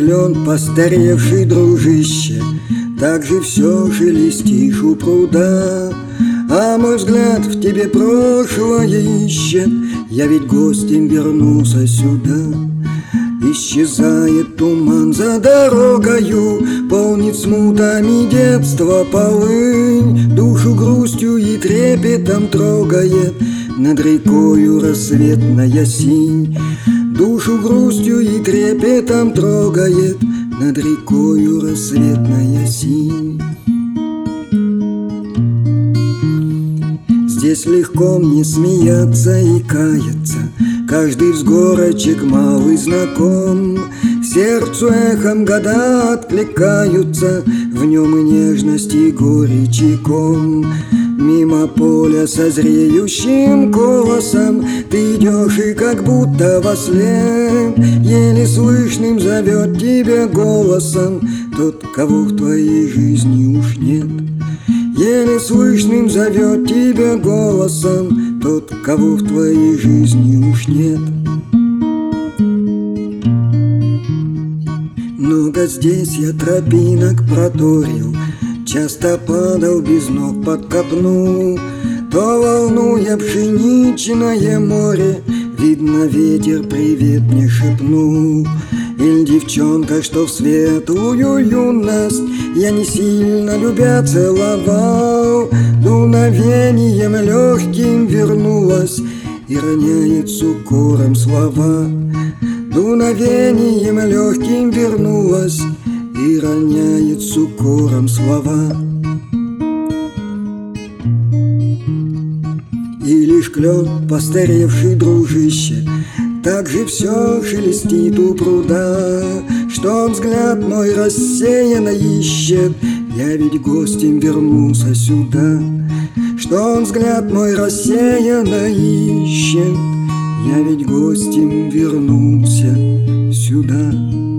клен, постаревший дружище, так же все шелестишь у пруда. А мой взгляд в тебе прошлое ищет, я ведь гостем вернулся сюда. Исчезает туман за дорогою, полнит смутами детства полынь. Душу грустью и трепетом трогает над рекою рассветная синь. Душу грустью и трепетом трогает над рекою рассветная синь. Здесь легко мне смеяться и каяться, каждый взгорочек малый знаком. Сердцу эхом года откликаются, в нем и нежность, и горечь, и ком. Мимо поля со зреющим колосом ты идешь и как будто во сне, еле слышным зовет тебя голосом тот, кого в твоей жизни уж нет. Еле слышным зовет тебя голосом тот, кого в твоей жизни уж нет. Много здесь я тропинок проторил, часто падал без ног под копну. То волнуя пшеничное море, видно, ветер привет мне шепнул. Иль девчонка, что в светлую юность я не сильно любя целовал, дуновением легким вернулась и роняет с укором слова. Дуновением легким вернулась и роняет с укором слова. И лишь клен, постаревший дружище, так же все шелестит у пруда. Что взгляд мой рассеянно ищет, я ведь гостем вернулся сюда. Что взгляд мой рассеянно ищет, я ведь гостем вернулся сюда.